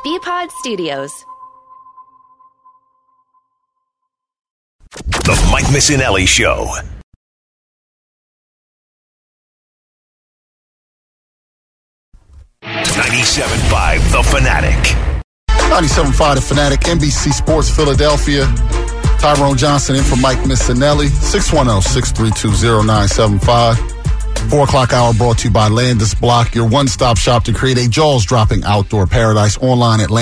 BPod Studios. The Mike Missinelli Show. $97.5 The Fanatic. 97.5 The Fanatic, NBC Sports Philadelphia. Tyrone Johnson in for Mike Missinelli. 610-632-0975. 4 o'clock hour brought to you by Landis Block, your one-stop shop to create a jaws-dropping outdoor paradise. Online at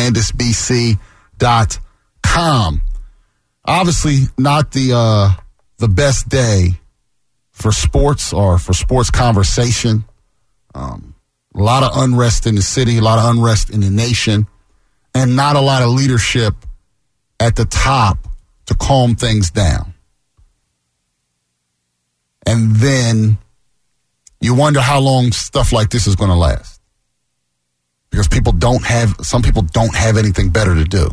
landisbc.com. Obviously, not the best day for sports or for sports conversation. A lot of unrest in the city, a lot of unrest in the nation, and not a lot of leadership at the top to calm things down. And then you wonder how long stuff like this is going to last. Because some people don't have anything better to do.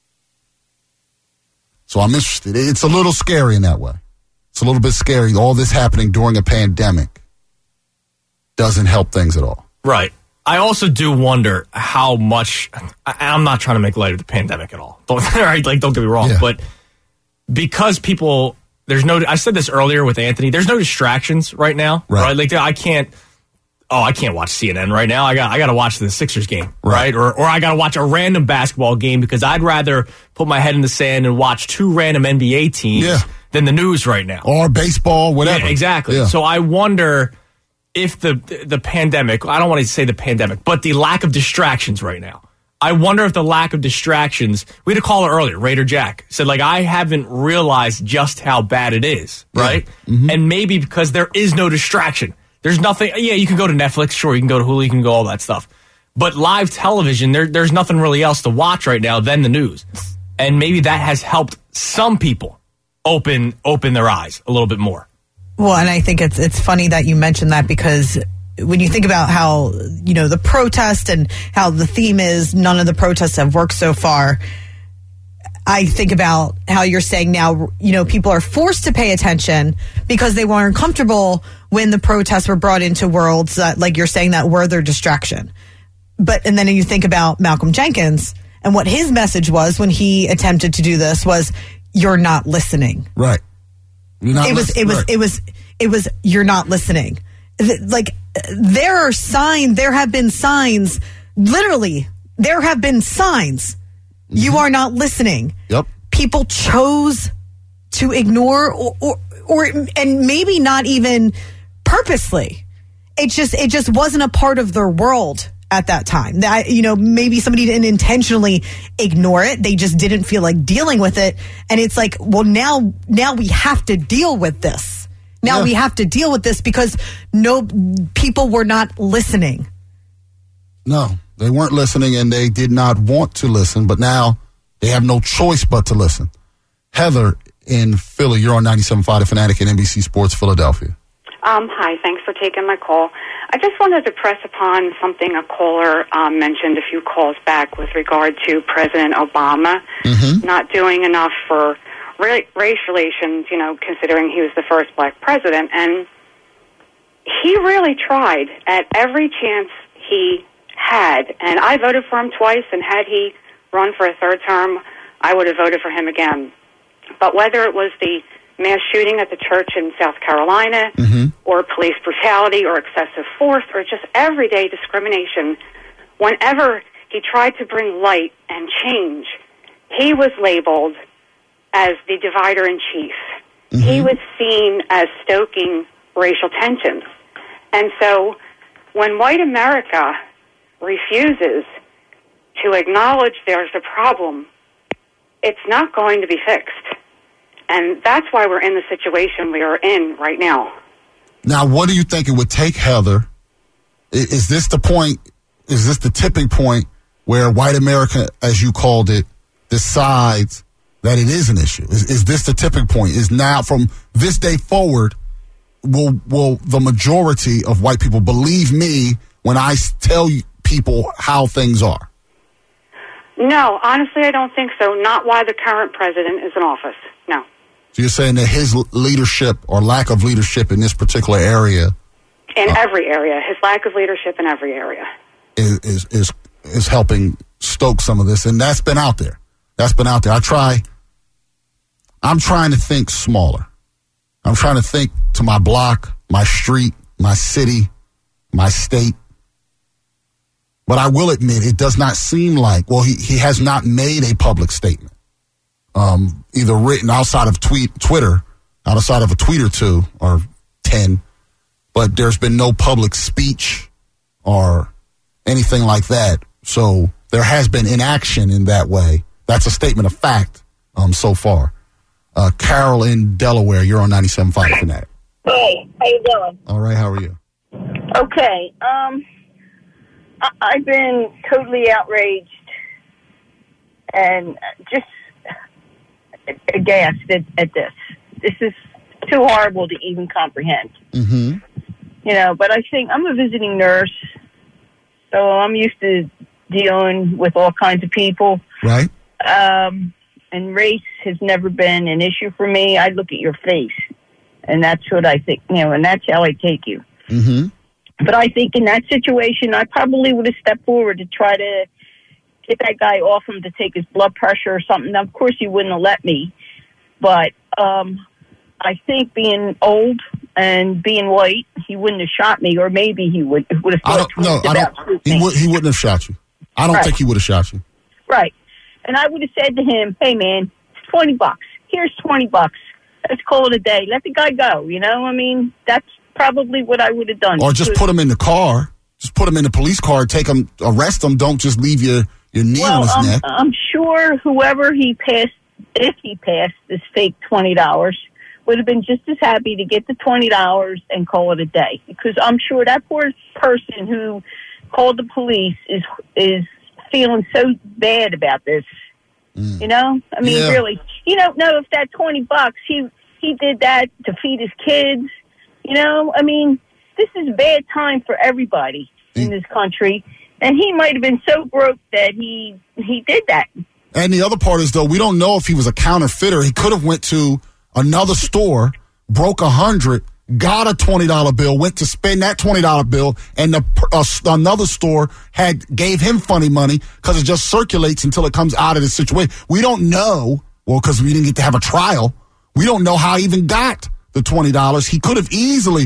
So I'm interested. It's a little scary in that way. It's a little bit scary. All this happening during a pandemic doesn't help things at all. Right. I also do wonder how much. I'm not trying to make light of the pandemic at all. Don't get me wrong. Yeah. But because people, I said this earlier with Anthony, there's no distractions right now. Right? Like I can't watch CNN right now. I got to watch the Sixers game, right? Or I got to watch a random basketball game because I'd rather put my head in the sand and watch two random NBA teams than the news right now. Or baseball, whatever. Yeah, exactly. Yeah. So I wonder if the pandemic, I don't want to say the pandemic, but the lack of distractions right now. I wonder if the lack of distractions, we had a caller earlier, Raider Jack, said, I haven't realized just how bad it is, right? Yeah. Mm-hmm. And maybe because there is no distraction. There's nothing, you can go to Netflix, sure, you can go to Hulu, you can go all that stuff. But live television, there's nothing really else to watch right now than the news. And maybe that has helped some people open their eyes a little bit more. Well, and I think it's funny that you mentioned that because when you think about how, the protest and how the theme is none of the protests have worked so far, I think about how you're saying now, people are forced to pay attention because they weren't comfortable when the protests were brought into worlds that, like you're saying, that were their distraction. And then you think about Malcolm Jenkins and what his message was when he attempted to do this was, you're not listening. Right. It was you're not listening. Like there have been signs, literally, there have been signs. Mm-hmm. You are not listening. Yep. People chose to ignore or and maybe not even purposely. It just wasn't a part of their world at that time. Maybe somebody didn't intentionally ignore it. They just didn't feel like dealing with it. And it's like, well, now we have to deal with this. Now we have to deal with this because people were not listening. No, they weren't listening and they did not want to listen, but now they have no choice but to listen. Heather in Philly, you're on 97.5 The Fanatic and NBC Sports Philadelphia. Hi, thanks for taking my call. I just wanted to press upon something a caller mentioned a few calls back with regard to President Obama not doing enough for race relations, considering he was the first black president. And he really tried at every chance he had. And I voted for him twice, and had he run for a third term, I would have voted for him again. But whether it was the mass shooting at the church in South Carolina, or police brutality, or excessive force, or just everyday discrimination, whenever he tried to bring light and change, he was labeled as the divider-in-chief. He was seen as stoking racial tensions. And so when white America refuses to acknowledge there's a problem, it's not going to be fixed. And that's why we're in the situation we are in right now. Now, what do you think it would take, Heather? Is this the point? Is this the tipping point where white America, as you called it, decides that it is an issue? Is this the tipping point? Is now, from this day forward, will the majority of white people believe me when I tell people how things are? No, honestly, I don't think so. Not while the current president is in office. No. So you're saying that his leadership or lack of leadership in this particular area, in every area, his lack of leadership in every area, is helping stoke some of this, and that's been out there. I'm trying to think smaller. I'm trying to think to my block, my street, my city, my state. But I will admit, it does not seem like, well, he has not made a public statement, either written outside of Twitter, outside of a tweet or two or 10, but there's been no public speech or anything like that. So there has been inaction in that way. That's a statement of fact so far. Carol in Delaware, you're on 97.5 Fanatic. Hey, how you doing? All right, how are you? Okay, I've been totally outraged and just aghast at this. This is too horrible to even comprehend. Mm-hmm. You know, but I think I'm a visiting nurse, so I'm used to dealing with all kinds of people. Right. And race has never been an issue for me. I look at your face, and that's what I think, you know, and that's how I take you. Mm-hmm. But I think in that situation, I probably would have stepped forward to try to get that guy off him to take his blood pressure or something. Now, of course, he wouldn't have let me. But I think being old and being white, he wouldn't have shot me, or maybe he would have thought he wouldn't have shot you. I don't think he would have shot you. Right. And I would have said to him, hey, man, it's $20. Here's $20. Let's call it a day. Let the guy go, you know? I mean, that's probably what I would have done. Or just put him in the car. Just put him in the police car, take him, arrest him. Don't just leave your knee on his neck. I'm sure whoever he passed, if he passed this fake $20, would have been just as happy to get the $20 and call it a day. Because I'm sure that poor person who called the police is feeling so bad about this. You know? I mean, really. You don't know if that $20, he did that to feed his kids. You know? I mean, this is a bad time for everybody in this country. And he might have been so broke that he did that. And the other part is, though, we don't know if he was a counterfeiter. He could have went to another store, broke 100, got a $20 bill, went to spend that $20 bill, and another store gave him funny money because it just circulates until it comes out of the situation. We don't know, well, because we didn't get to have a trial. We don't know how he even got the $20. He could have easily.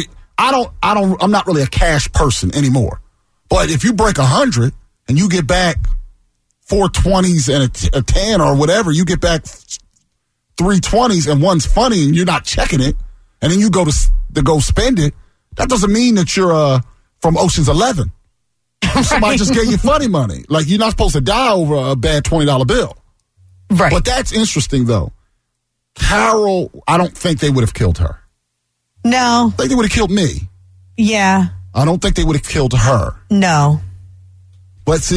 I'm not really a cash person anymore. But if you break 100 and you get back 4 20s and a 10 or whatever, you get back 3 20s and one's funny and you're not checking it, and then you go to go spend it, that doesn't mean that you're from Ocean's 11. Somebody just gave you funny money. Like, you're not supposed to die over a bad $20 bill. Right. But that's interesting, though. Carol, I don't think they would have killed her. No. I think they would have killed me. Yeah. I don't think they would have killed her. No. But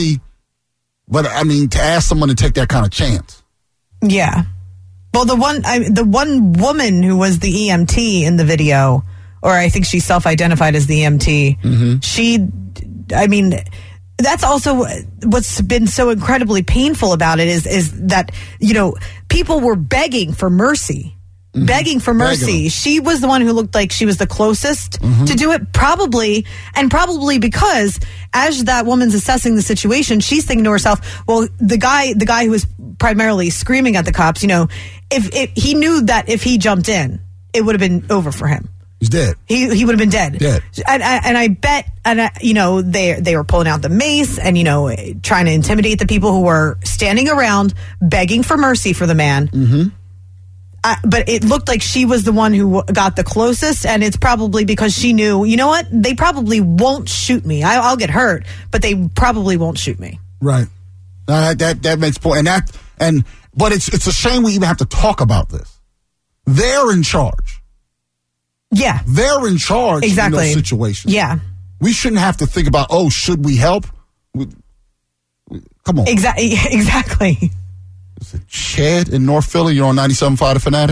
I mean, to ask someone to take that kind of chance. Yeah. Well, the one woman who was the EMT in the video, or I think she self-identified as the EMT, I mean, that's also what's been so incredibly painful about it is that, you know, people were begging for mercy. Begging for mercy. She was the one who looked like she was the closest to do it, probably because as that woman's assessing the situation, she's thinking to herself, well, the guy who was primarily screaming at the cops, you know, if he knew that if he jumped in, it would have been over for him. He's dead. He would have been dead. Dead. And I bet, you know, they were pulling out the mace and, you know, trying to intimidate the people who were standing around begging for mercy for the man. But it looked like she was the one who got the closest, and it's probably because she knew, you know what, they probably won't shoot me. I'll get hurt, but they probably won't shoot me. Right. That makes point. But it's a shame we even have to talk about this. They're in charge. Yeah. They're in charge in those situations. Yeah. We shouldn't have to think about, oh, should we help? Come on. Exactly. Is it Chad in North Philly? You're on 97.5 The Fanatic?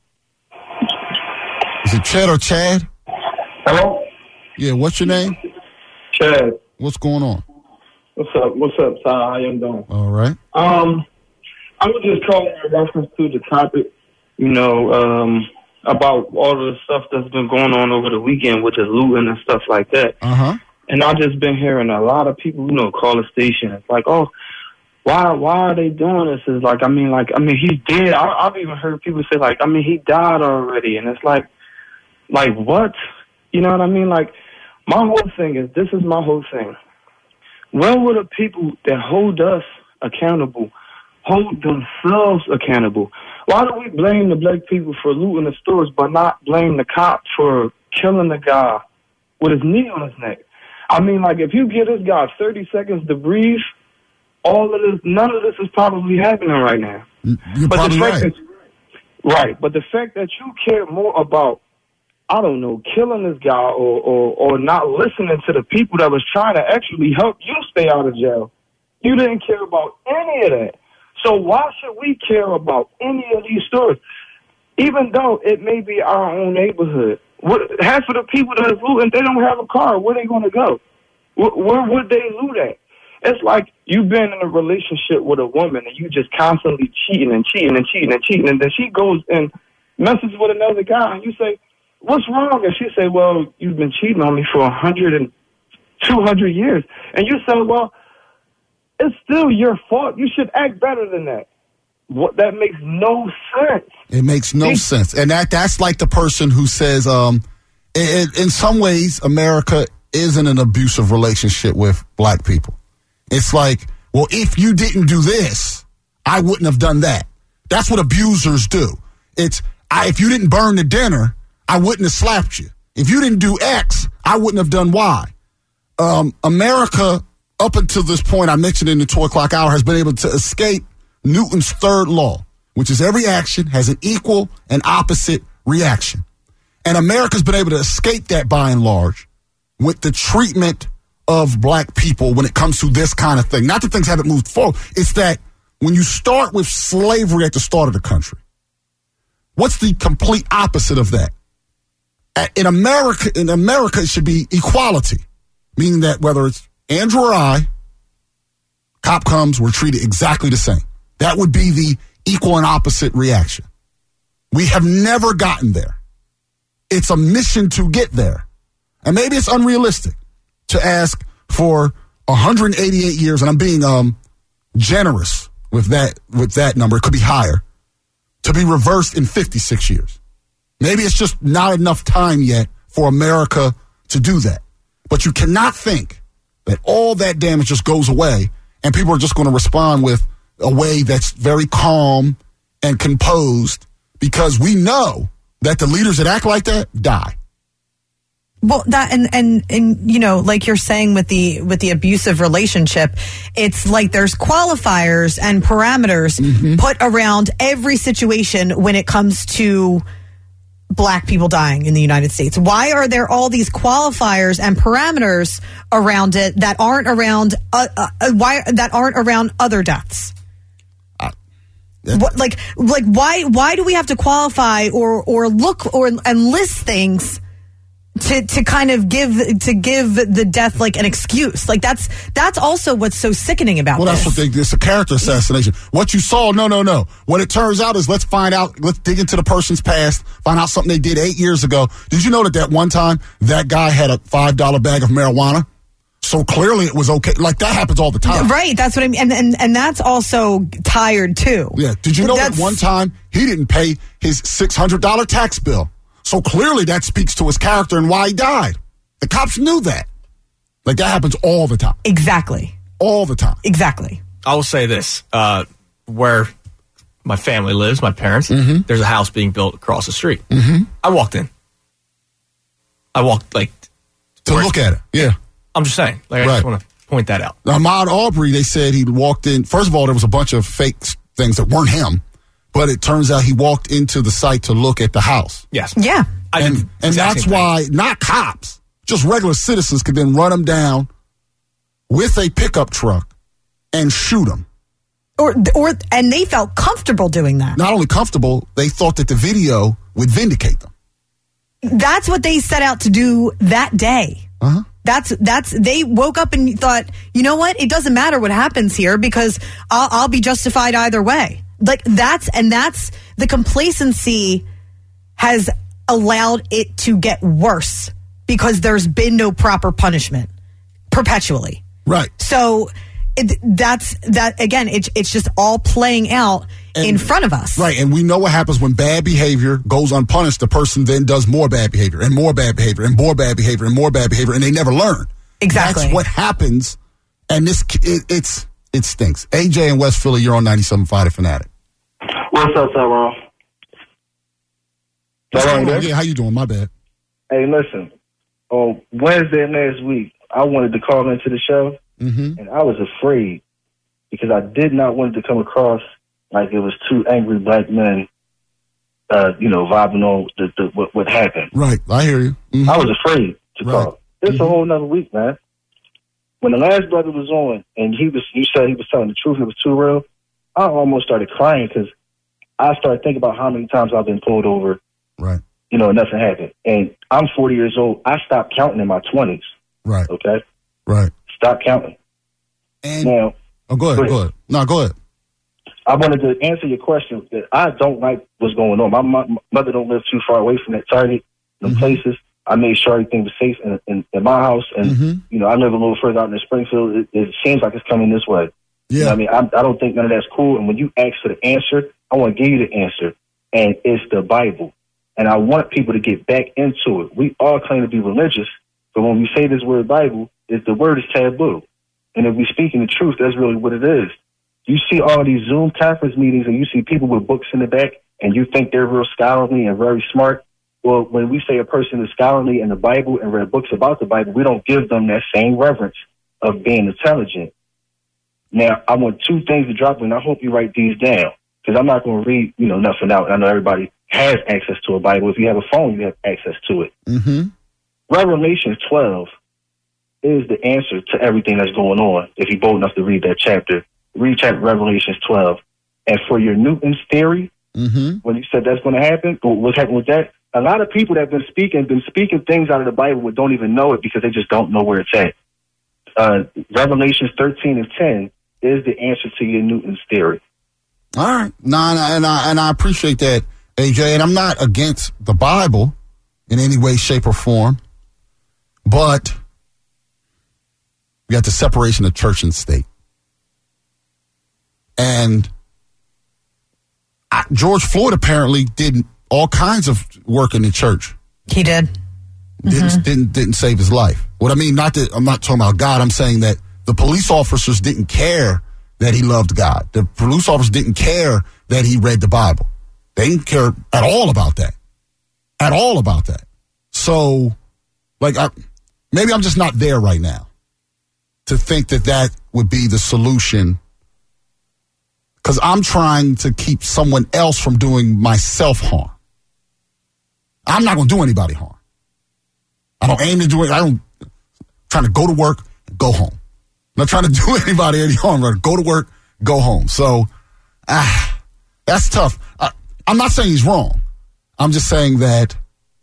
Is it Chad or Chad? Hello? Yeah, what's your name? Chad. What's going on? What's up, Ty? How you doing? All right. I was just calling in reference to the topic, you know, about all of the stuff that's been going on over the weekend, which is looting and stuff like that. Uh-huh. And I've just been hearing a lot of people, you know, call the station. It's like, oh, why are they doing this? Is like, I mean, he's dead. I've even heard people say, like, I mean, he died already. And it's like what? You know what I mean? Like, my whole thing is, this is my whole thing. When will the people that hold us accountable hold themselves accountable? Why do we blame the black people for looting the stores but not blame the cop for killing the guy with his knee on his neck? I mean, like, if you give this guy 30 seconds to breathe, none of this is probably happening right now. You're probably right. Right, but the fact that you care more about, I don't know, killing this guy or not listening to the people that was trying to actually help you stay out of jail, you didn't care about any of that. So why should we care about any of these stories? Even though it may be our own neighborhood. Half of the people that are looting, they don't have a car. Where they going to go? Where would they loot at? It's like you've been in a relationship with a woman and you just constantly cheating, and then she goes and messes with another guy, and you say, what's wrong? And she say, well, you've been cheating on me for 100 and 200 years. And you say, well, it's still your fault. You should act better than that. That makes no sense. It makes no sense. And that's like the person who says, in some ways, America is in an abusive relationship with black people. It's like, well, if you didn't do this, I wouldn't have done that. That's what abusers do. If you didn't burn the dinner, I wouldn't have slapped you. If you didn't do X, I wouldn't have done Y. America, up until this point, I mentioned in the 2 o'clock hour, has been able to escape Newton's third law, which is every action has an equal and opposite reaction. And America's been able to escape that by and large with the treatment of black people when it comes to this kind of thing. Not that things haven't moved forward. It's that when you start with slavery at the start of the country, what's the complete opposite of that? In America, it should be equality, meaning that whether it's Andrew or I, cop comes, we're treated exactly the same. That would be the equal and opposite reaction. We have never gotten there. It's a mission to get there. And maybe it's unrealistic to ask for 188 years, and I'm being generous with that number. It could be higher, to be reversed in 56 years. Maybe it's just not enough time yet for America to do that. But you cannot think that all that damage just goes away and people are just going to respond with a way that's very calm and composed, because we know that the leaders that act like that die. Well, that and you know, like you're saying with the abusive relationship, it's like there's qualifiers and parameters put around every situation when it comes to black people dying in the United States. Why are there all these qualifiers and parameters around it that aren't around around other deaths? Why do we have to qualify or look and list things to kind of give the death like an excuse? Like that's also what's so sickening about this. Well, that's what it's a character assassination. What you saw, no. What it turns out is let's dig into the person's past, find out something they did 8 years ago. Did you know that one time that guy had a $5 bag of marijuana? So clearly it was okay. Like, that happens all the time. Right, that's what I mean. And that's also tired too. Yeah. Did you know that one time he didn't pay his $600 tax bill? So clearly that speaks to his character and why he died. The cops knew that. Like, that happens all the time. Exactly. All the time. Exactly. I will say this. Where my family lives, my parents, there's a house being built across the street. I walked in. I walked, like... To look at it, yeah. I'm just saying. Like, I just want to point that out. Now, Ahmaud Arbery, they said he walked in. First of all, there was a bunch of fake things that weren't him. But it turns out he walked into the site to look at the house. Yes. Yeah. And that's why not cops, just regular citizens could then run him down with a pickup truck and shoot him. And they felt comfortable doing that. Not only comfortable, they thought that the video would vindicate them. That's what they set out to do that day. They woke up and thought, you know what? It doesn't matter what happens here because I'll be justified either way. Like, that's the complacency has allowed it to get worse because there's been no proper punishment perpetually. Right. So That's that again. It's just all playing out in front of us, right? And we know what happens when bad behavior goes unpunished. The person then does more bad behavior and more bad behavior and more bad behavior and more bad behavior, and they never learn. Exactly, that's what happens. And it stinks. AJ in West Philly, you're on 97.5 The Fanatic. What's up, Tyrone? Yeah, how you doing? My bad. Hey, listen. On Wednesday last week, I wanted to call into the show, and I was afraid because I did not want it to come across like it was two angry black men, vibing on what happened. Right, I hear you. Mm-hmm. I was afraid to call. It's a whole nother week, man. When the last brother was on, and you said he was telling the truth, it was too real, I almost started crying because I started thinking about how many times I've been pulled over. Right. And nothing happened. And I'm 40 years old. I stopped counting in my 20s. Right. Okay? Right. Stop counting. And now, go ahead. No, go ahead. I wanted to answer your question. That I don't like what's going on. My mother don't live too far away from that Target, them places. I made sure everything was safe in my house. And, I live a little further out in Springfield. It seems like it's coming this way. Yeah. I mean, I don't think none of that's cool. And when you ask for the answer, I want to give you the answer. And it's the Bible. And I want people to get back into it. We all claim to be religious, but when we say this word Bible, the word is taboo. And if we're speaking the truth, that's really what it is. You see all these Zoom conference meetings and you see people with books in the back and you think they're real scholarly and very smart. Well, when we say a person is scholarly in the Bible and read books about the Bible, we don't give them that same reverence of being intelligent. Now, I want two things to drop, and I hope you write these down, because I'm not going to read, nothing out. I know everybody has access to a Bible. If you have a phone, you have access to it. Mm-hmm. Revelation 12 is the answer to everything that's going on. If you're bold enough to read that chapter, read chapter Revelation 12. And for your Newton's theory, when you said that's going to happen, what happened with that? A lot of people that have been speaking things out of the Bible but don't even know it because they just don't know where it's at. Revelations 13 and 10 is the answer to your Newton's theory. All right. And I appreciate that, AJ. And I'm not against the Bible in any way, shape, or form. But we got the separation of church and state. And George Floyd apparently did all kinds of work in the church. He did. Didn't save his life. What I mean, I'm not talking about God. I'm saying that the police officers didn't care that he loved God. The police officers didn't care that he read the Bible. They didn't care at all about that. At all about that. So, maybe I'm just not there right now to think that would be the solution, because I'm trying to keep someone else from doing myself harm. I'm not going to do anybody harm. I don't aim to do it. I'm trying to go to work and go home. I'm not trying to do anybody any harm. Right? Go to work, go home. So, that's tough. I'm not saying he's wrong. I'm just saying that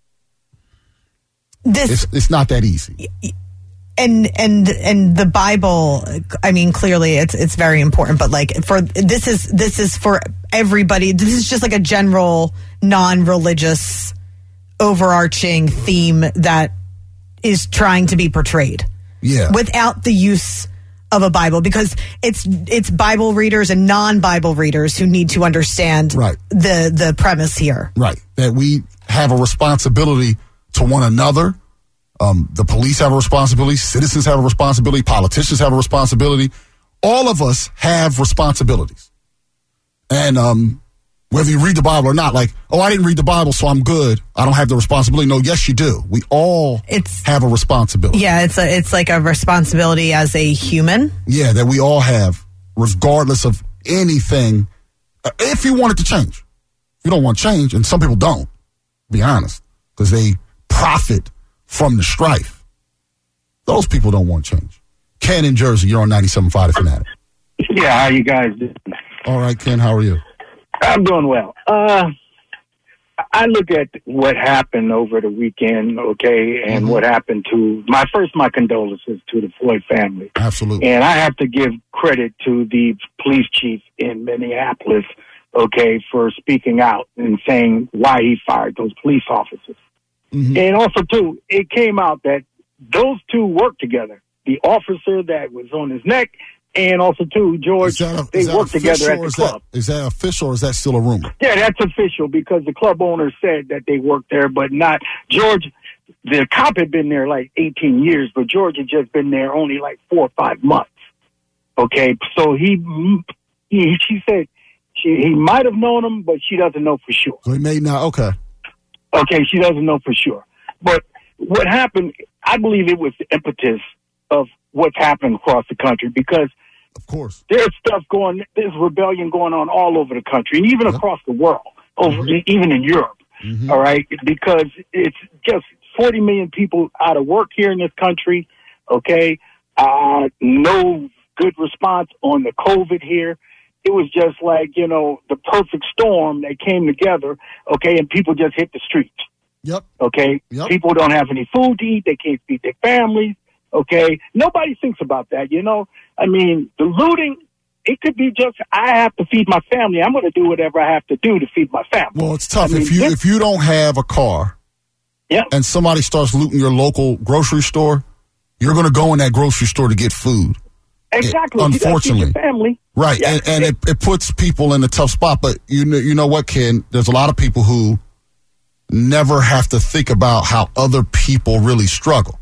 it's not that easy. And the Bible, I mean, clearly it's very important, but this is for everybody. This is just like a general non-religious overarching theme that is trying to be portrayed. Yeah. Without the use of a Bible, because it's Bible readers and non-Bible readers who need to understand the premise here. Right. That we have a responsibility to one another. The police have a responsibility. Citizens have a responsibility. Politicians have a responsibility. All of us have responsibilities. And whether you read the Bible or not, I didn't read the Bible, so I'm good. I don't have the responsibility. No, yes, you do. We all have a responsibility. Yeah, it's like a responsibility as a human. Yeah, that we all have, regardless of anything, if you want it to change. If you don't want change, and some people don't, be honest, because they profit from the strife. Those people don't want change. Ken in Jersey, you're on 97.5 The Fanatic. Yeah, how you guys doing? All right, Ken, how are you? I'm doing well. I look at what happened over the weekend, okay, and what happened to my condolences to the Floyd family. Absolutely. And I have to give credit to the police chief in Minneapolis, okay, for speaking out and saying why he fired those police officers. And also, too, it came out that those two worked together. The officer that was on his neck And also, too, George, they work together at the club. Is that official or is that still a rumor? Yeah, that's official because the club owner said that they work there, but not George. The cop had been there like 18 years, but George had just been there only like 4 or 5 months. Okay, so she said he might have known him, but she doesn't know for sure. So he may not. Okay. Okay, she doesn't know for sure. But what happened, I believe it was the impetus of what's happening across the country because, of course, there's rebellion going on all over the country and even across the world, even in Europe. All right, because it's just 40 million people out of work here in this country. Okay, no good response on the COVID here. It was just like, the perfect storm that came together. Okay, and people just hit the streets. Yep. Okay, people don't have any food to eat. They can't feed their families. Okay, nobody thinks about that. I mean, the looting. It could be just, I have to feed my family. I'm going to do whatever I have to do to feed my family. Well, it's tough. If you don't have a car and somebody starts looting your local grocery store, you're going to go in that grocery store to get food. Exactly. Unfortunately. You family. Right. Yeah. And it puts people in a tough spot. But you know what, Ken? There's a lot of people who never have to think about how other people really struggle.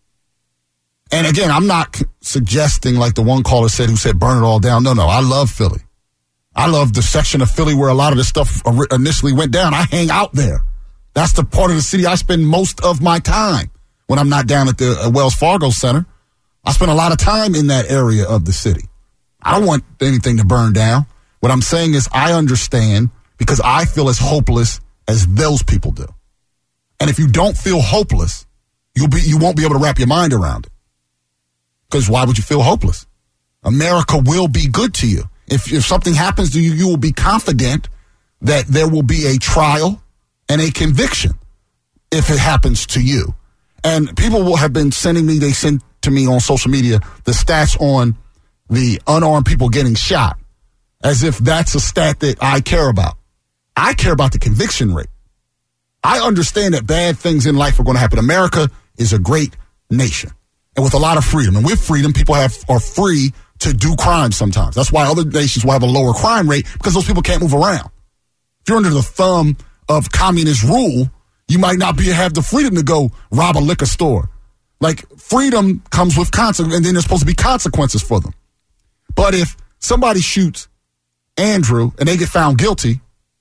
And again, I'm not suggesting like the one caller said who said burn it all down. No, I love Philly. I love the section of Philly where a lot of the stuff initially went down. I hang out there. That's the part of the city I spend most of my time when I'm not down at the Wells Fargo Center. I spend a lot of time in that area of the city. I don't want anything to burn down. What I'm saying is I understand because I feel as hopeless as those people do. And if you don't feel hopeless, you won't be able to wrap your mind around it. Because why would you feel hopeless? America will be good to you. If something happens to you, you will be confident that there will be a trial and a conviction if it happens to you. And people will have been they send to me on social media the stats on the unarmed people getting shot as if that's a stat that I care about. I care about the conviction rate. I understand that bad things in life are going to happen. America is a great nation. And with a lot of freedom. And with freedom, people are free to do crime sometimes. That's why other nations will have a lower crime rate because those people can't move around. If you're under the thumb of communist rule, you might not have the freedom to go rob a liquor store. Like, freedom comes with consequences, and then there's supposed to be consequences for them. But if somebody shoots Andrew and they get found guilty,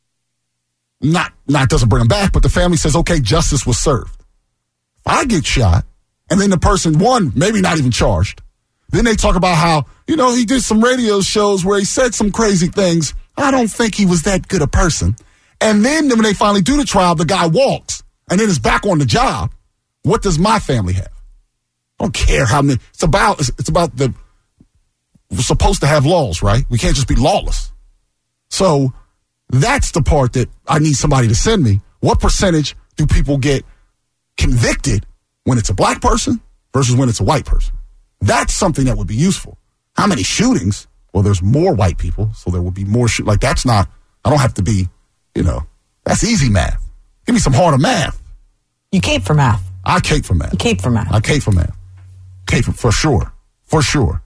not doesn't bring them back, but the family says, okay, justice was served. If I get shot, and then the person, maybe not even charged. Then they talk about how, he did some radio shows where he said some crazy things. I don't think he was that good a person. And then when they finally do the trial, the guy walks and then is back on the job. What does my family have? I don't care how many. It's about we're supposed to have laws, right? We can't just be lawless. So that's the part that I need somebody to send me. What percentage do people get convicted when it's a black person versus when it's a white person? That's something that would be useful. How many shootings? Well, there's more white people, so there will be more I don't have to be, that's easy math. Give me some harder math. You cape for math. I cape for math. You cape for math. I cape for math. Cape for sure. For sure.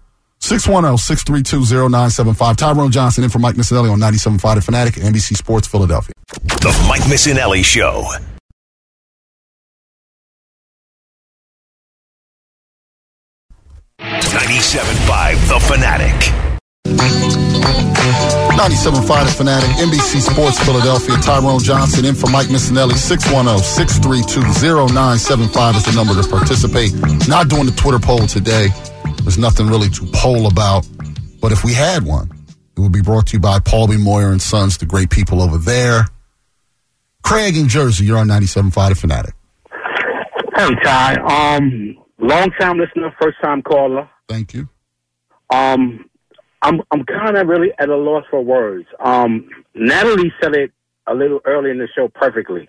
610-632-0975. Tyrone Johnson in for Mike Missinelli on 97.5 The Fanatic and NBC Sports Philadelphia. The Mike Missinelli Show. 97.5 The Fanatic. 97.5 The Fanatic, NBC Sports Philadelphia. Tyrone Johnson in for Mike Missinelli. 610-632-0975 is the number to participate. Not doing the Twitter poll today. There's nothing really to poll about. But if we had one, it would be brought to you by Paul B. Moyer and Sons, the great people over there. Craig in Jersey, you're on 97.5 The Fanatic. Hey, Ty. Long-time listener, first-time caller. Thank you. I'm kind of really at a loss for words. Natalie said it a little early in the show perfectly.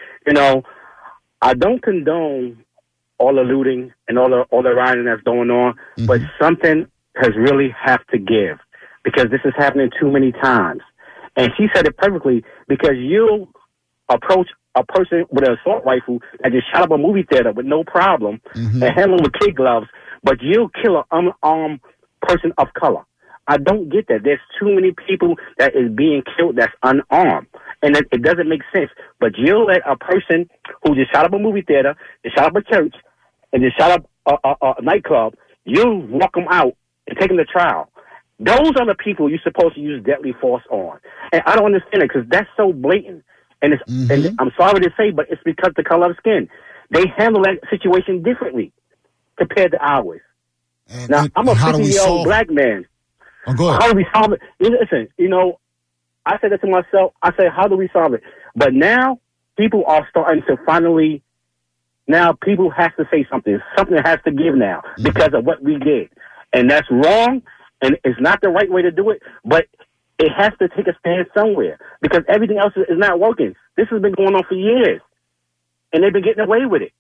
I don't condone all the looting and all the rioting that's going on, but something has really have to give because this is happening too many times. And she said it perfectly because you approach a person with an assault rifle that just shot up a movie theater with no problem and handle with kid gloves, but you kill an unarmed person of color. I don't get that. There's too many people that is being killed that's unarmed. And it doesn't make sense. But you'll let a person who just shot up a movie theater, just shot up a church, and just shot up a nightclub, you walk them out and take them to trial. Those are the people you're supposed to use deadly force on. And I don't understand it because that's so blatant. And, and I'm sorry to say, but it's because of the color of skin. They handle that situation differently compared to ours. Now, I'm a 50-year-old black man. Oh, go ahead. How do we solve it? Listen, I said that to myself. I said, how do we solve it? But now people are starting to finally, now people have to say something. Something has to give now because of what we did. And that's wrong, and it's not the right way to do it, but it has to take a stand somewhere because everything else is not working. This has been going on for years, and they've been getting away with it.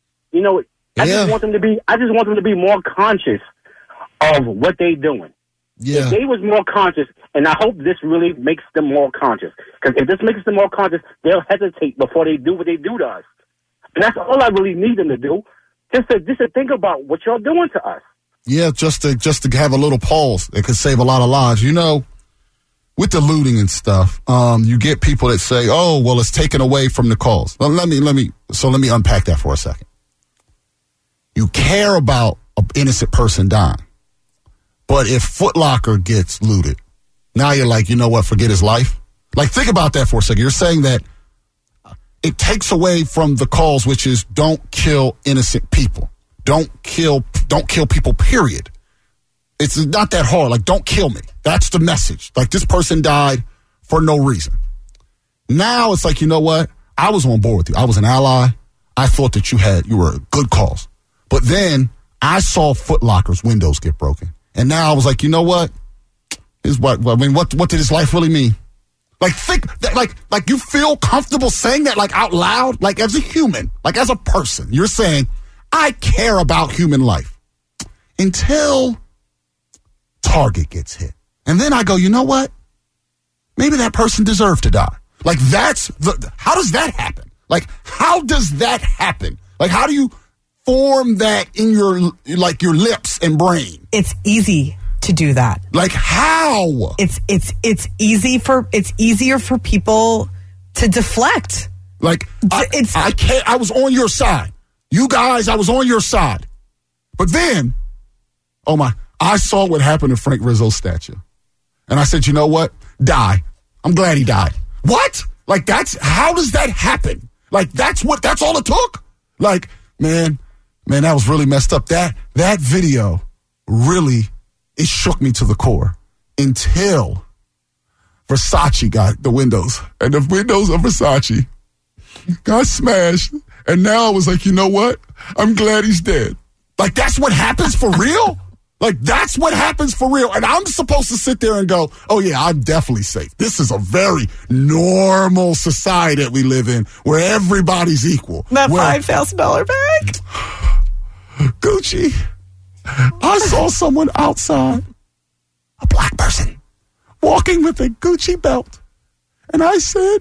I just want them to be more conscious of what they're doing. Yeah. If they was more conscious, and I hope this really makes them more conscious, because if this makes them more conscious, they'll hesitate before they do what they do to us. And that's all I really need them to do, just to think about what you're doing to us. Yeah, just to have a little pause. It could save a lot of lives. With the looting and stuff, you get people that say, "Oh, well, it's taken away from the cause." Well, let me unpack that for a second. You care about an innocent person dying. But if Foot Locker gets looted, now you're like, you know what, forget his life? Like, think about that for a second. You're saying that it takes away from the cause, which is don't kill innocent people. Don't kill people, period. It's not that hard. Like, don't kill me. That's the message. Like, this person died for no reason. Now it's like, you know what? I was on board with you. I was an ally. I thought that you were a good cause. But then I saw Foot Locker's windows get broken. And now I was like, you know what? What did his life really mean? Like, like you feel comfortable saying that, like, out loud? Like, as a human, like, as a person, you're saying, I care about human life. Until Target gets hit. And then I go, you know what? Maybe that person deserved to die. Like, how does that happen? Like, how does that happen? Like, how do you form that in your lips and brain? It's easy to do that. Like, how? It's easier for people to deflect. Like, I was on your side. You guys, I was on your side. But then, I saw what happened to Frank Rizzo's statue. And I said, you know what? Die. I'm glad he died. What? Like, how does that happen? Like, that's all it took? Like, man, that was really messed up. That video really, it shook me to the core until Versace got the windows. And the windows of Versace got smashed. And now I was like, you know what? I'm glad he's dead. Like, that's what happens for real? Like, that's what happens for real. And I'm supposed to sit there and go, oh, yeah, I'm definitely safe. This is a very normal society that we live in where everybody's equal. That $5,000 bag? Gucci. I saw someone outside, a black person, walking with a Gucci belt. And I said,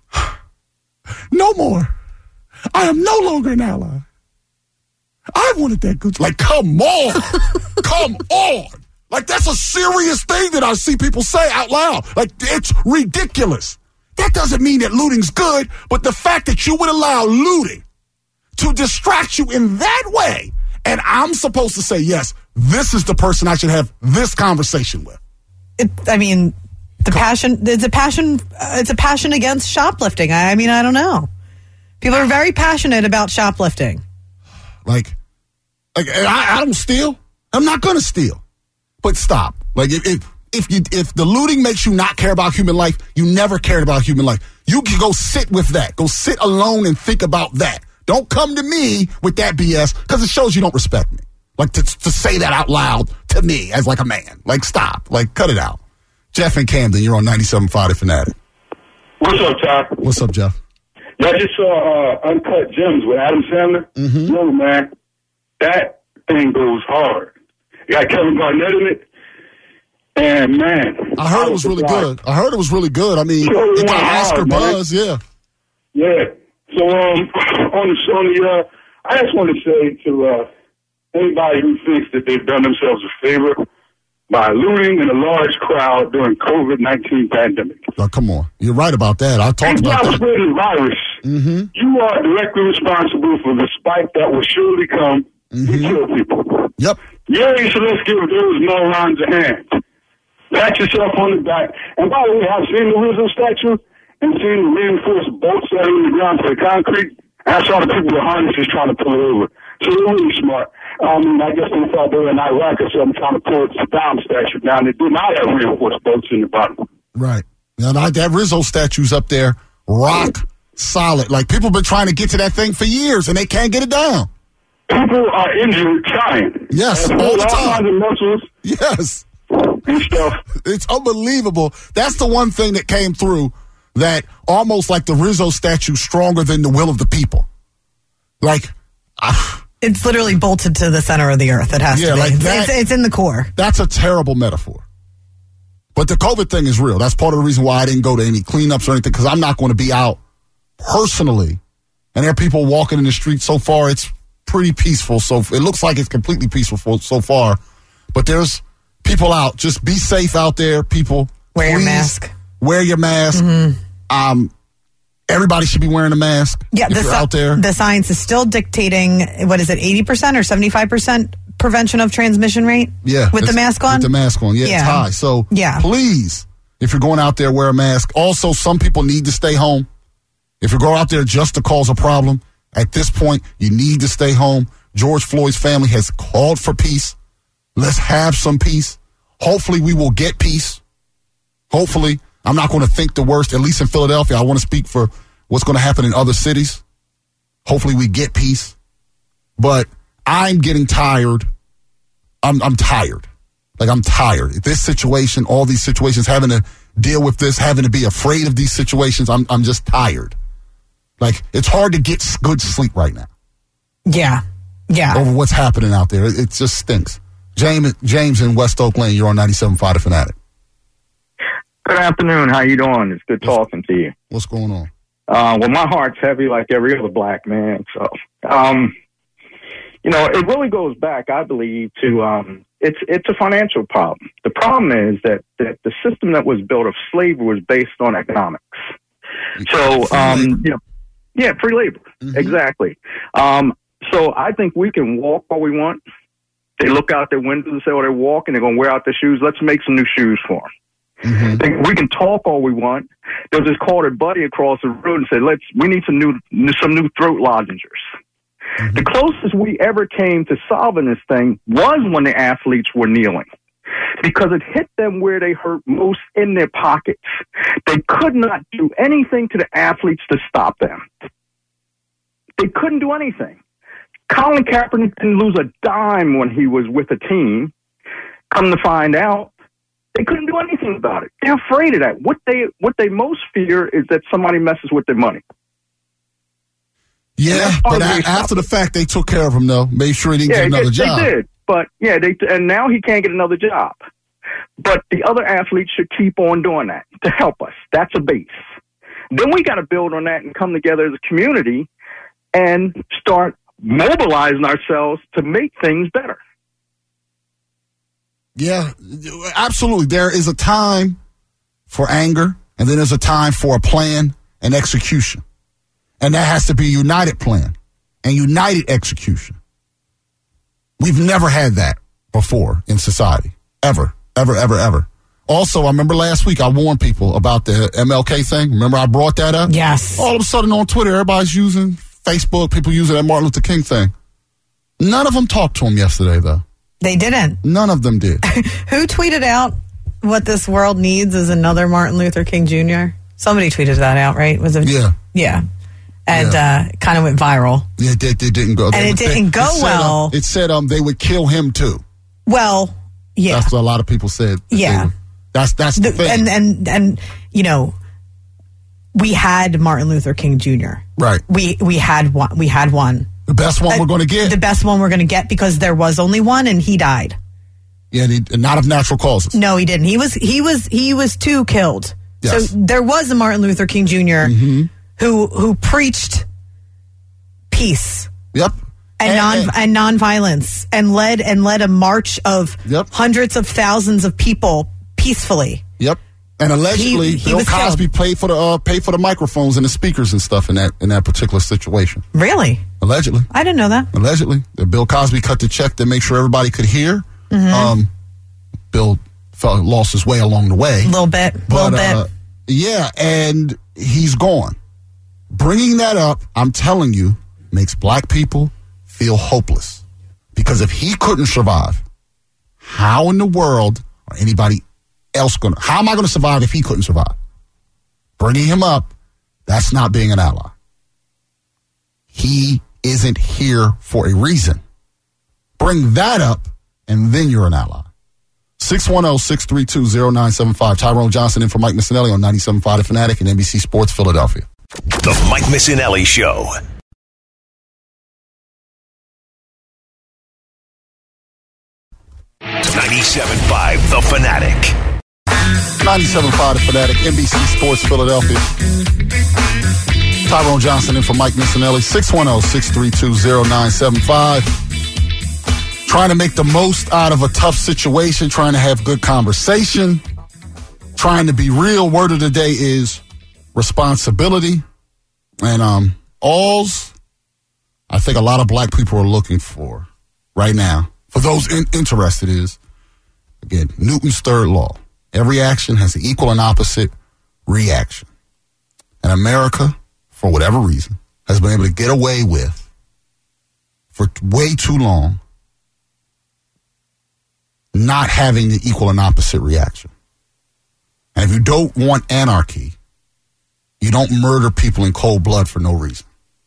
no more. I am no longer an ally. I wanted that Gucci. Like, come on. Come on. Like, that's a serious thing that I see people say out loud. Like, it's ridiculous. That doesn't mean that looting's good, but the fact that you would allow looting to distract you in that way, and I'm supposed to say, yes, this is the person I should have this conversation with. It's a passion against shoplifting. I don't know. People are very passionate about shoplifting. Like I don't steal. I'm not going to steal. But stop. Like, if the looting makes you not care about human life, you never cared about human life. You can go sit with that. Go sit alone and think about that. Don't come to me with that BS because it shows you don't respect me. Like, to say that out loud to me as like a man. Like, stop. Like, cut it out. Jeff and Camden, you're on 97.5 The Fanatic. What's up, Ty? What's up, Jeff? Yeah, I just saw Uncut Gems with Adam Sandler. Mm-hmm. Yo, man, that thing goes hard. You got Kevin Garnett in it. And, man. I heard it was really good. I mean, it got Oscar buzz, yeah. Yeah. So, I just want to say to anybody who thinks that they've done themselves a favor by looting in a large crowd during COVID-19 pandemic. Oh, come on. You're right about that. I talked about that. Spreading virus. Mm-hmm. You are directly responsible for the spike that will surely come and kill people. Yep. Yay, so let's give those morons a hand. Pat yourself on the back. And by the way, I've seen the Rizzo statue and seen the reinforced bolts that are in the ground for the concrete. I saw the people with harnesses trying to pull it over. So they're really smart. I guess they thought they were in Iraq or something trying to pull the Saddam statue down. They did not have reinforced bolts in the bottom. Right. Now, that Rizzo statue's up there, rock solid. Like, people have been trying to get to that thing for years, and they can't get it down. People are injured trying. Yes, all the time. Kinds of muscles. Yes. And stuff. It's unbelievable. That's the one thing that came through that almost like the Rizzo statue stronger than the will of the people. Like, it's literally bolted to the center of the earth. It has to be. Like that, it's in the core. That's a terrible metaphor. But the COVID thing is real. That's part of the reason why I didn't go to any cleanups or anything, because I'm not going to be out personally. And there are people walking in the street. So far, it's pretty peaceful. So it looks like it's completely peaceful so far. But there's people out. Just be safe out there, people. Wear your mask. Wear your mask. Mm-hmm. Everybody should be wearing a mask. Yeah, if you're out there. The science is still dictating, what is it, 80% or 75% prevention of transmission rate? Yeah. With the mask on? With the mask on, yeah. It's high. So please, if you're going out there, wear a mask. Also, some people need to stay home. If you go out there just to cause a problem, at this point, you need to stay home. George Floyd's family has called for peace. Let's have some peace. Hopefully, we will get peace. Hopefully. I'm not going to think the worst, at least in Philadelphia. I want to speak for what's going to happen in other cities. Hopefully we get peace. But I'm getting tired. I'm tired. Like, I'm tired. This situation, all these situations, having to deal with this, having to be afraid of these situations, I'm just tired. Like, it's hard to get good sleep right now. Yeah. Over what's happening out there. It just stinks. James in West Oak Lane, you're on 97.5 The Fanatic. Good afternoon. How you doing? It's good talking to you. What's going on? Well, my heart's heavy like every other black man. So, it really goes back, I believe, to it's a financial problem. The problem is that the system that was built of slavery was based on economics. So, free labor. Mm-hmm. Exactly. So I think we can walk all we want. They look out their windows and say, they're walking, they're going to wear out their shoes. Let's make some new shoes for them. Mm-hmm. We can talk all we want. They'll just call their buddy across the road and say, we need some new throat lozenges. Mm-hmm. The closest we ever came to solving this thing was when the athletes were kneeling, because it hit them where they hurt most, in their pockets. They could not do anything to the athletes to stop them. They couldn't do anything. Colin Kaepernick didn't lose a dime when he was with a team. Come to find out, they couldn't do anything about it. They're afraid of that. What they most fear is that somebody messes with their money. Yeah, but after the fact, they took care of him, though. Made sure he didn't get another job. They did, but and now he can't get another job. But the other athletes should keep on doing that to help us. That's a base. Then we got to build on that and come together as a community and start mobilizing ourselves to make things better. Yeah, absolutely. There is a time for anger, and then there's a time for a plan and execution. And that has to be a united plan and united execution. We've never had that before in society. Ever. Also, I remember last week I warned people about the MLK thing. Remember I brought that up? Yes. All of a sudden on Twitter, everybody's using Facebook, people using that Martin Luther King thing. None of them talked to him yesterday, though. They didn't. None of them did. Who tweeted out what this world needs is another Martin Luther King Jr.? Somebody tweeted that out, right? Was it? Yeah. Yeah. And kind of went viral. Yeah, it didn't go. And it didn't go well. It said they would kill him too. Well, yeah. That's what a lot of people said. Yeah. That's the thing. And we had Martin Luther King Jr. Right. We had one. The best one we're going to get. The best one we're going to get, because there was only one and he died. Yeah, not of natural causes. No, he didn't. He was too killed. Yes. So there was a Martin Luther King Jr. Mm-hmm. who preached peace. Yep. and nonviolence, and led a march of hundreds of thousands of people peacefully. Yep. And allegedly, Bill Cosby paid for the microphones and the speakers and stuff in that particular situation. Really? Allegedly. I didn't know that. Allegedly, Bill Cosby cut the check to make sure everybody could hear. Mm-hmm. Bill lost his way along the way, a little bit. Yeah, and he's gone. Bringing that up, I'm telling you, makes black people feel hopeless. Because if he couldn't survive, how in the world are anybody else going to? How am I going to survive if he couldn't survive? Bringing him up, that's not being an ally. He isn't here for a reason. Bring that up, and then you're an ally. 610-632-0975. Tyrone Johnson in for Mike Missinelli on 97.5 The Fanatic and NBC Sports Philadelphia. The Mike Missinelli Show. $97.5 The Fanatic. 97.5 The Fanatic, NBC Sports Philadelphia. Tyrone Johnson in for Mike Missinelli. 610-632-0975. Trying to make the most out of a tough situation, trying to have good conversation, trying to be real. Word of the day is responsibility. And alls I think a lot of black people are looking for right now, for those interested, is, again, Newton's third law. Every action has an equal and opposite reaction. And America, for whatever reason, has been able to get away with, for way too long, not having the equal and opposite reaction. And if you don't want anarchy, you don't murder people in cold blood for no reason.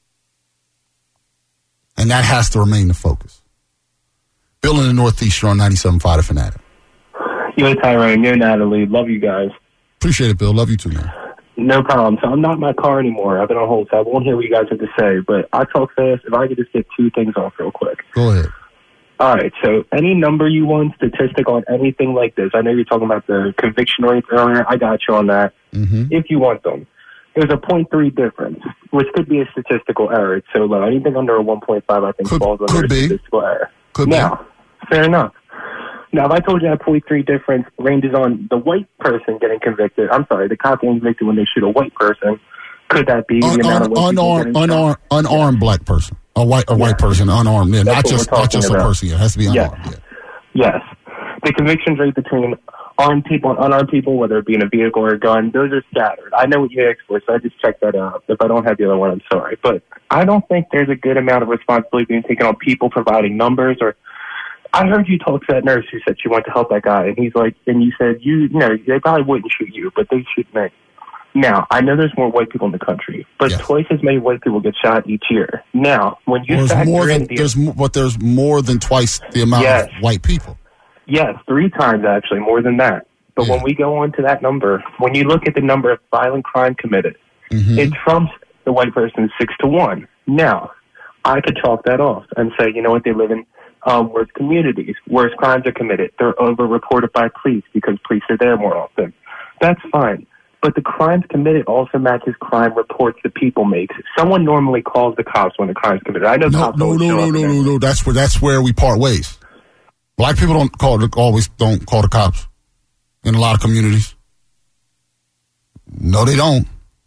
And that has to remain the focus. Bill in the Northeast, you're on 97.5 The Fanatic. You and Tyrone, you and Natalie, love you guys. Appreciate it, Bill. Love you too, man. No problem. So I'm not in my car anymore. I've been on hold, so I won't hear what you guys have to say. But I talk fast. If I could just get two things off real quick. Go ahead. All right, so any number you want, statistic on anything like this. I know you're talking about the conviction rates earlier. I got you on that. Mm-hmm. If you want them. There's a 0.3 difference, which could be a statistical error. It's so low. Anything under a 1.5, I think, falls under a statistical error. Now, fair enough. Now, if I told you that 0.3 difference ranges on the white person getting convicted, I'm sorry, the cop getting convicted when they shoot a white person, could that be the amount of white unarmed black person? A white person, unarmed. Yeah, not just a person. It has to be unarmed. Yes. Yes. The convictions rate between armed people and unarmed people, whether it be in a vehicle or a gun, those are scattered. I know what you asked for, so I just checked that out. If I don't have the other one, I'm sorry. But I don't think there's a good amount of responsibility being taken on people providing numbers. Or I heard you talk to that nurse who said she wanted to help that guy, and he's like, and you said, you know, they probably wouldn't shoot you, but they shoot me. Now, I know there's more white people in the country, but twice as many white people get shot each year. Now, when you factor in there's more than twice the amount of white people. Yes, 3 times actually, more than that. But when we go on to that number, when you look at the number of violent crime committed, it trumps the white person 6-1. Now, I could chalk that off and say, you know what, they live in worse communities, worse crimes are committed. They're over-reported by police because police are there more often. That's fine. But the crimes committed also matches crime reports that people make. Someone normally calls the cops when the crime's committed. I know cops No. That's where we part ways. Black people don't call the cops in a lot of communities. No, they don't.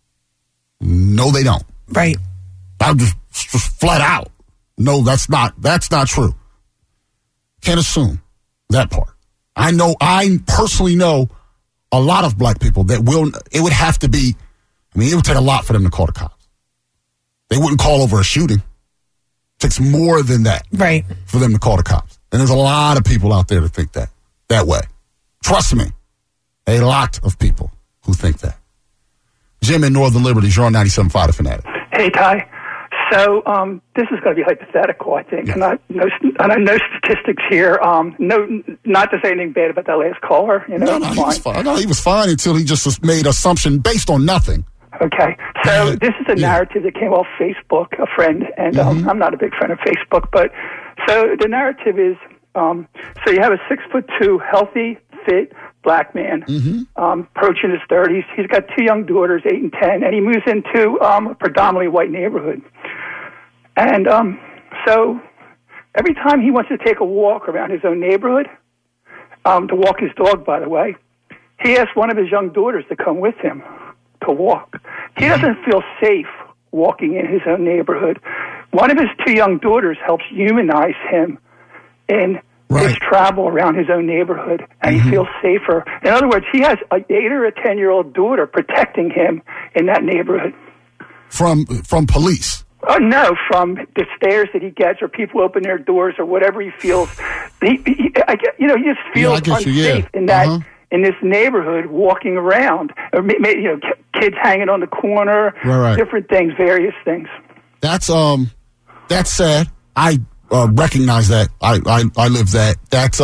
Right. I'm just flat out. No, that's not true. Can't assume that part. I personally know a lot of black people that it would have to be, it would take a lot for them to call the cops. They wouldn't call over a shooting. It takes more than that for them to call the cops. And there's a lot of people out there that think that way. Trust me, a lot of people who think that. Jim in Northern Liberties, you're on 97.5 The Fanatic. Hey, Ty. So this is going to be hypothetical, I think. And I know no statistics here. No, not to say anything bad about that last caller. You know, no, he was fine. No, he was fine until he just made assumption based on nothing. Okay. So this is a narrative that came off Facebook, a friend, and I'm not a big fan of Facebook, but so the narrative is, so you have a 6'2", healthy, fit black man, approaching his 30s. He's got 2 young daughters, 8 and 10, and he moves into a predominantly white neighborhood. And so every time he wants to take a walk around his own neighborhood, to walk his dog, by the way, he asks one of his young daughters to come with him to walk. He doesn't feel safe walking in his own neighborhood. One of his 2 young daughters helps humanize him in his travel around his own neighborhood, and he feels safer. In other words, he has an 8 or a 10-year-old daughter protecting him in that neighborhood. From police? Oh, no, from the stares that he gets, or people open their doors, or whatever he feels. He just feels unsafe in that in this neighborhood, walking around. Or, kids hanging on the corner, different things, various things. That's sad. I recognize that. I live that. That's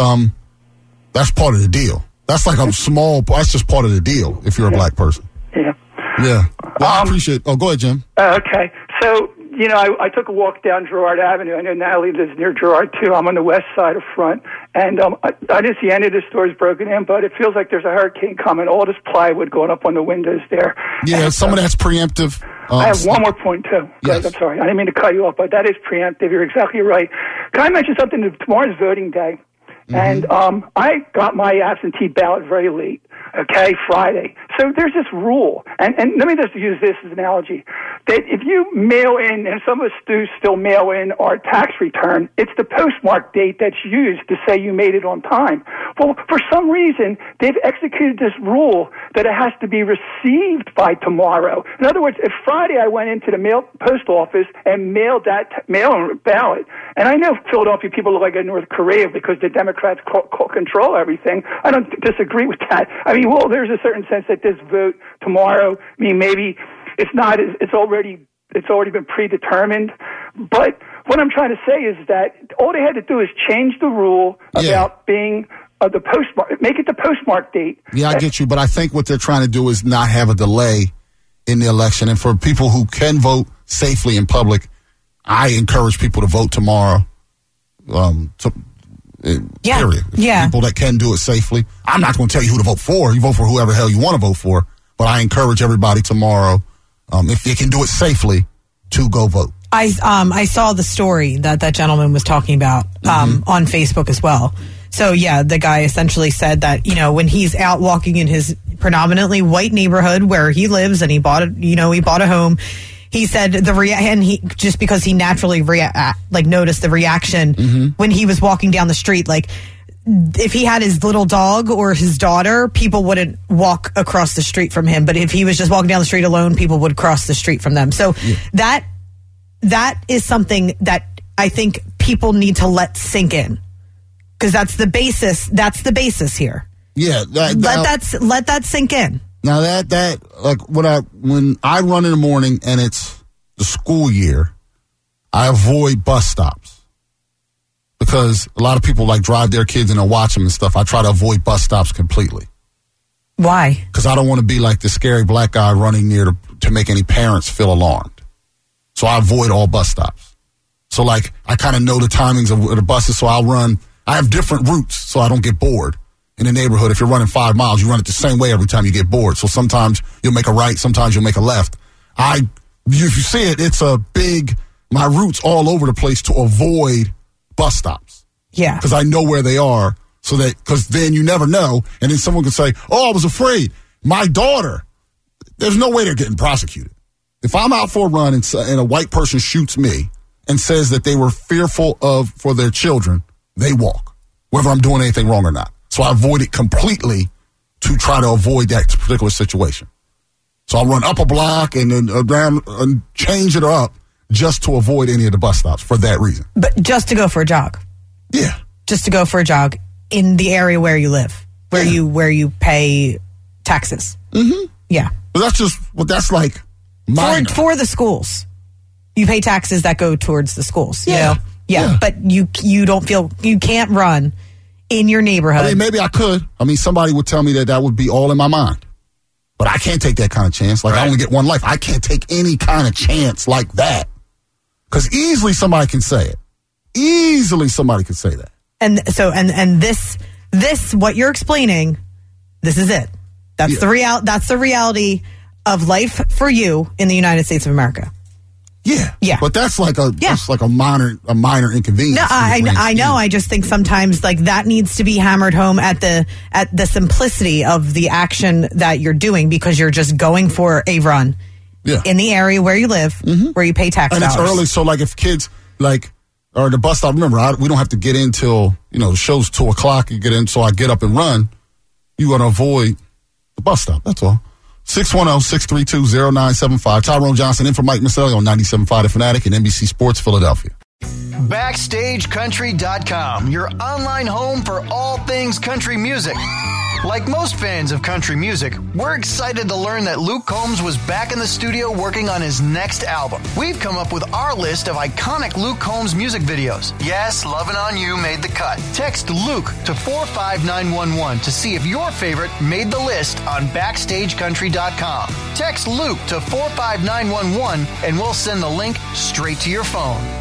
part of the deal. That's like that's just part of the deal if you're a black person. Yeah. Yeah. Well, I appreciate. Oh, go ahead, Jim. Okay. So, I took a walk down Girard Avenue. I know Natalie lives near Girard, too. I'm on the west side of Front. And I didn't see any of the stores broken in, but it feels like there's a hurricane coming. All this plywood going up on the windows there. Yeah, and some of that's preemptive. I have one more point, too. Yes. I'm sorry. I didn't mean to cut you off, but that is preemptive. You're exactly right. Can I mention something? Tomorrow's voting day. And I got my absentee ballot very late, Friday. So there's this rule, and let me just use this as an analogy, that if you mail in, and some of us do still mail in our tax return, it's the postmark date that's used to say you made it on time. Well, for some reason, they've executed this rule that it has to be received by tomorrow. In other words, if Friday I went into the post office and mailed that mail-in ballot, and I know Philadelphia people look like in North Korea because the Democrats control everything. I don't disagree with that. I mean, well, there's a certain sense that this vote tomorrow, maybe it's not, it's already been predetermined. But what I'm trying to say is that all they had to do is change the rule about being the postmark, make it the postmark date. Yeah, I get you, but I think what they're trying to do is not have a delay in the election. And for people who can vote safely in public, I encourage people to vote tomorrow. Period. Yeah. People that can do it safely. I'm not going to tell you who to vote for. You vote for whoever the hell you want to vote for. But I encourage everybody tomorrow, if they can do it safely, to go vote. I saw the story that gentleman was talking about on Facebook as well. So yeah, the guy essentially said that, when he's out walking in his predominantly white neighborhood where he lives and he bought a home, he said just because he naturally noticed the reaction when he was walking down the street, if he had his little dog or his daughter, people wouldn't walk across the street from him. But if he was just walking down the street alone, people would cross the street from them. So that is something that I think people need to let sink in, because that's the basis. That's the basis here. Yeah, let that sink in. Now when I run in the morning and it's the school year, I avoid bus stops because a lot of people drive their kids and they'll watch them and stuff. I try to avoid bus stops completely. Why? Because I don't want to be like the scary black guy running near to make any parents feel alarmed. So I avoid all bus stops. So I kind of know the timings of the buses, so I have different routes so I don't get bored. In the neighborhood, if you're running 5 miles, you run it the same way every time you get bored. So sometimes you'll make a right, sometimes you'll make a left. If you see it, it's my routes all over the place to avoid bus stops. Yeah. Because I know where they are, because then you never know. And then someone could say, I was afraid. My daughter, there's no way they're getting prosecuted. If I'm out for a run and a white person shoots me and says that they were fearful for their children, they walk, whether I'm doing anything wrong or not. So I avoid it completely to try to avoid that particular situation. So I'll run up a block and then around and change it up just to avoid any of the bus stops for that reason. But just to go for a jog. Yeah. Just to go for a jog in the area where you live, where you pay taxes. Mm-hmm. Yeah. But that's like minor. For the schools. You pay taxes that go towards the schools. Yeah. Yeah. But you don't feel you can't run in your neighborhood. I mean, maybe I could. Somebody would tell me that would be all in my mind. But I can't take that kind of chance. I only get one life. I can't take any kind of chance like that. Because easily somebody can say it. Easily somebody could say that. And so, and this, what you're explaining, this is it. That's the reality of life for you in the United States of America. Yeah. But that's like a minor inconvenience. No, I know. I just think sometimes like that needs to be hammered home at the simplicity of the action that you're doing, because you're just going for a run in the area where you live, where you pay tax dollars. And it's early, so like if kids or the bus stop, remember, we don't have to get in till, the show's 2:00. You get in, so I get up and run. You want to avoid the bus stop. That's all. 610-632-0975. Tyrone Johnson in for Mike Misselli on 97.5 The Fanatic and NBC Sports Philadelphia. BackstageCountry.com, your online home for all things country music. Like most fans of country music, we're excited to learn that Luke Combs was back in the studio working on his next album. We've come up with our list of iconic Luke Combs music videos. Yes, Lovin' On You made the cut. Text Luke to 45911 to see if your favorite made the list on BackstageCountry.com. Text Luke to 45911 and we'll send the link straight to your phone.